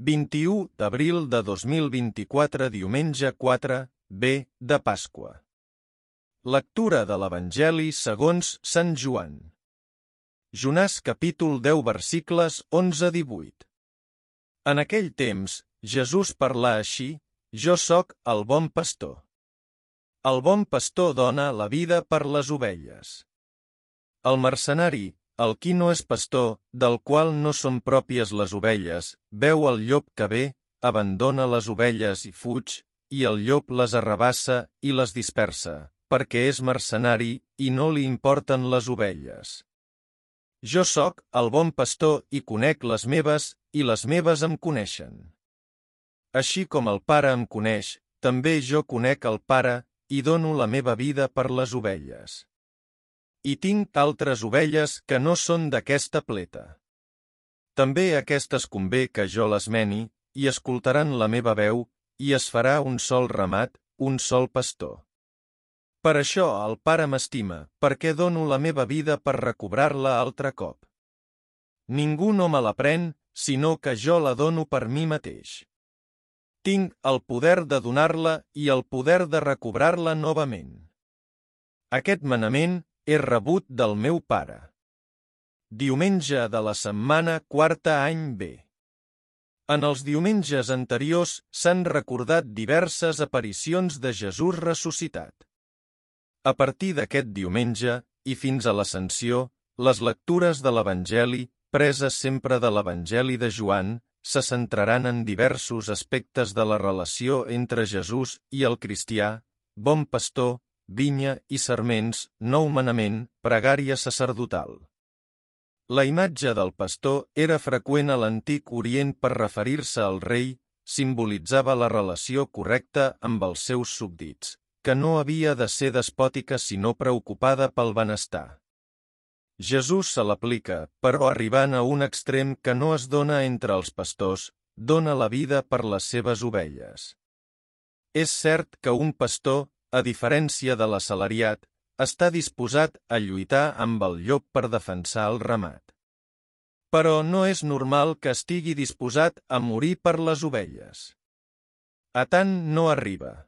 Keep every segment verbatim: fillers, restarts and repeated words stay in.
vint-i-u d'abril de dos mil vint-i-quatre, diumenge quatre B de Pasqua. Lectura de l'Evangeli segons Sant Joan. Jonàs capítol deu versicles onze a divuit. En aquell temps, Jesús parlà així: Jo soc el bon pastor. El bon pastor dona la vida per les ovelles. El mercenari, el qui no és pastor, del qual no són pròpies les ovelles, veu el llop que ve, abandona les ovelles i fuig, i el llop les arrabassa i les dispersa, perquè és mercenari i no li importen les ovelles. Jo soc el bon pastor i conec les meves, i les meves em coneixen. Així com el Pare em coneix, també jo conec el Pare, i dono la meva vida per les ovelles. I tinc altres ovelles que no són d'aquesta pleta. També aquestes convé que jo les meni, i escoltaran la meva veu, i es farà un sol ramat, un sol pastor. Per això el Pare m'estima, perquè dono la meva vida per recobrar-la altre cop. Ningú no me la pren, sinó que jo la dono per mi mateix. Tinc el poder de donar-la i el poder de recobrar-la novament. Aquest manament he rebut del meu Pare. Diumenge de la setmana quarta any B. En els diumenges anteriors s'han recordat diverses aparicions de Jesús ressuscitat. A partir d'aquest diumenge, i fins a l'Ascensió, les lectures de l'Evangeli, preses sempre de l'Evangeli de Joan, se centraran en diversos aspectes de la relació entre Jesús i el cristià, bon pastor, vinya i sarments, nou manament, pregària sacerdotal. La imatge del pastor era freqüent a l'Antic Orient per referir-se al rei, simbolitzava la relació correcta amb els seus súbdits, que no havia de ser despòtica sinó preocupada pel benestar. Jesús se l'aplica, però arribant a un extrem que no es dona entre els pastors, dona la vida per les seves ovelles. És cert que un pastor, a diferència de l'assalariat, està disposat a lluitar amb el llop per defensar el ramat. Però no és normal que estigui disposat a morir per les ovelles. A tant no arriba.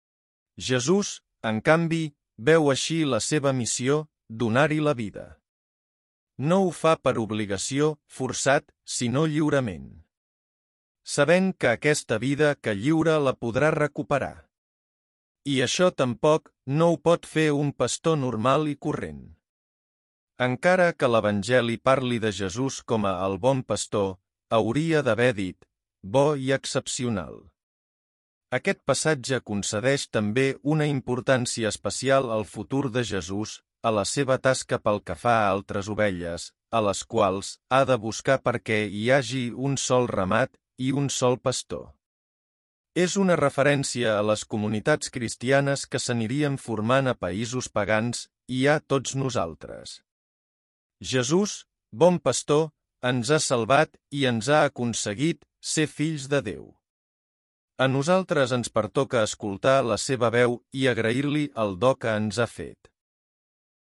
Jesús, en canvi, veu així la seva missió, donar-hi la vida. No ho fa per obligació, forçat, sinó lliurement. Sabent que aquesta vida que lliura la podrà recuperar. I això tampoc no ho pot fer un pastor normal i corrent. Encara que l'Evangeli parli de Jesús com a el bon pastor, hauria d'haver dit, bo i excepcional. Aquest passatge concedeix també una importància especial al futur de Jesús, a la seva tasca pel que fa a altres ovelles, a les quals ha de buscar perquè hi hagi un sol ramat i un sol pastor. És una referència a les comunitats cristianes que s'anirien formant a països pagans i a tots nosaltres. Jesús, bon pastor, ens ha salvat i ens ha aconseguit ser fills de Déu. A nosaltres ens pertoca escoltar la seva veu i agrair-li el do que ens ha fet.